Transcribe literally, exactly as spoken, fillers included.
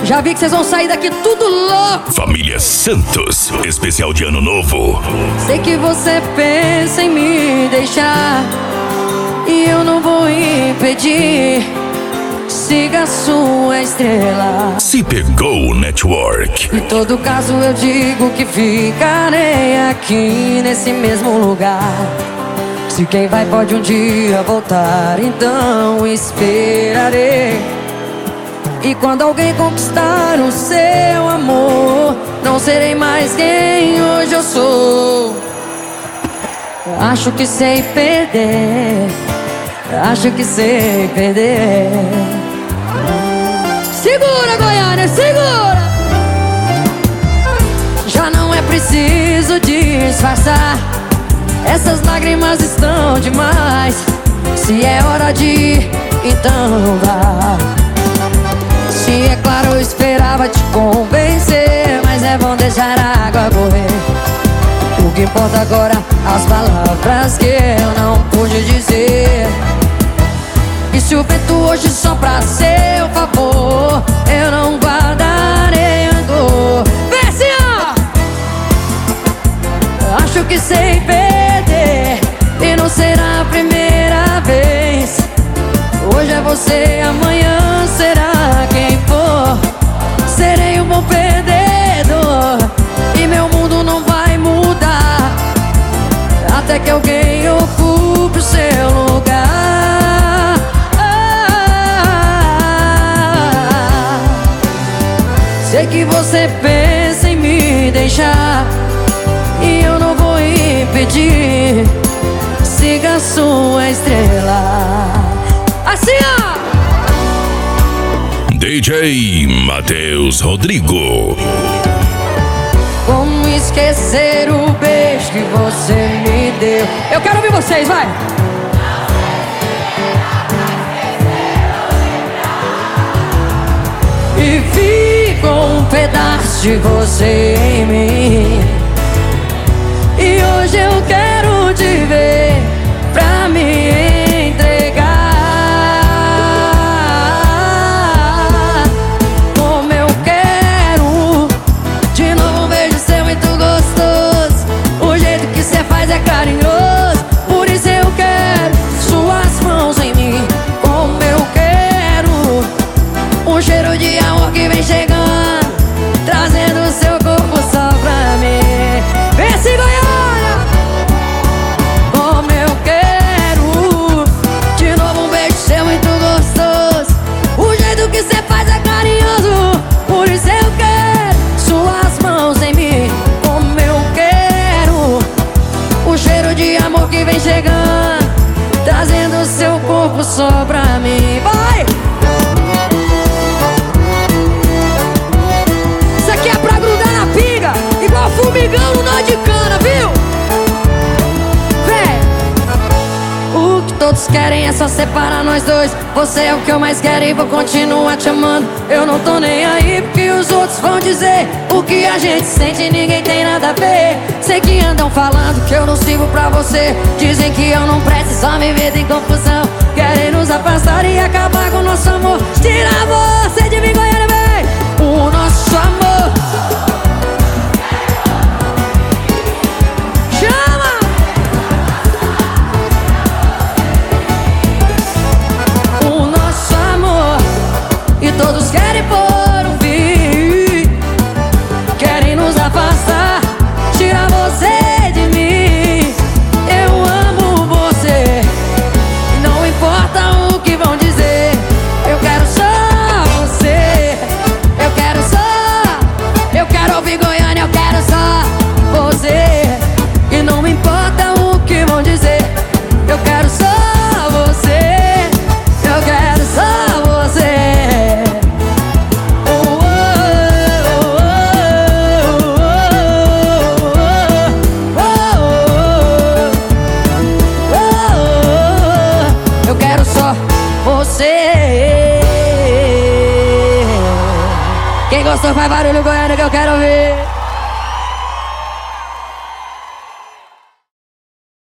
Já vi que vocês vão sair daqui tudo louco. Família Santos, especial de Ano Novo. Sei que você pensa em me deixar e eu não vou impedir. Siga sua estrela. Se Pegou Network. Em todo caso eu digo que ficarei aqui nesse mesmo lugar. Se quem vai pode um dia voltar, então esperarei. E quando alguém conquistar o seu amor, não serei mais quem hoje eu sou. Acho que sei perder, acho que sei perder. Segura, Goiânia, segura! Já não é preciso disfarçar, essas lágrimas estão demais. Se é hora de ir, então vá. Se é claro, eu esperava te convencer, mas é bom deixar a água correr. O que importa agora, as palavras que eu não pude dizer. E se o vento hoje sopra a seu favor, eu não guardarei rancor. Vem assim, ó! Acho que sei perder e não será a primeira vez. Hoje é você, amanhã será quem for. Serei um bom perdedor e meu mundo não vai mudar até que alguém ocupe o seu lugar. ah, Sei que você pensa em me deixar e eu não vou impedir. Siga a sua estrela. Assim, ó! D J Matheus Rodrigo. Como esquecer o beijo que você me deu? Eu quero ouvir vocês, vai! E ficou um pedaço de você em mim. E hoje eu quero te ver pra me entregar. Como eu quero de novo um beijo seu muito gostoso. O jeito que cê faz é carinhoso, por isso eu quero suas mãos em mim. Como eu quero um cheiro de amor que vem chegando, trazendo o seu corpo só pra mim. Vem assim, Goiânia! Como eu quero de novo um beijo seu muito gostoso. O jeito que cê faz é carinhoso, por isso eu quero suas mãos em mim. Como eu quero o cheiro de amor que vem chegando, trazendo o seu corpo só pra mim. Vai! Isso aqui é pra grudar na pinga, igual formigão no nó de cana, viu? Vem! O que todos querem é só separar nós dois. Você é o que eu mais quero e vou continuar te amando. Eu não tô nem aí porque os outros vão dizer. O que a gente sente ninguém tem nada a ver. Sei que andam falando que eu não sirvo pra você. Dizem que eu não presto, só me metem em confusão. Querem nos afastar e acabar com o nosso amor. Tira você de mim, Goiânia, vem! O nosso amor. Chama! O nosso amor. E todos querem pôr um fim, querem nos afastar, tirar você de mim. Eu amo você, não importa o que vão dizer. Eu quero só você, eu quero só, eu quero ouvir Goiânia, eu quero só você. E não me importa o que vão dizer. Eu quero só você, eu quero só você. Oh, oh, oh, oh, oh, oh. Eu quero só você. Quem gostou faz barulho, Goiânia, que eu quero ver.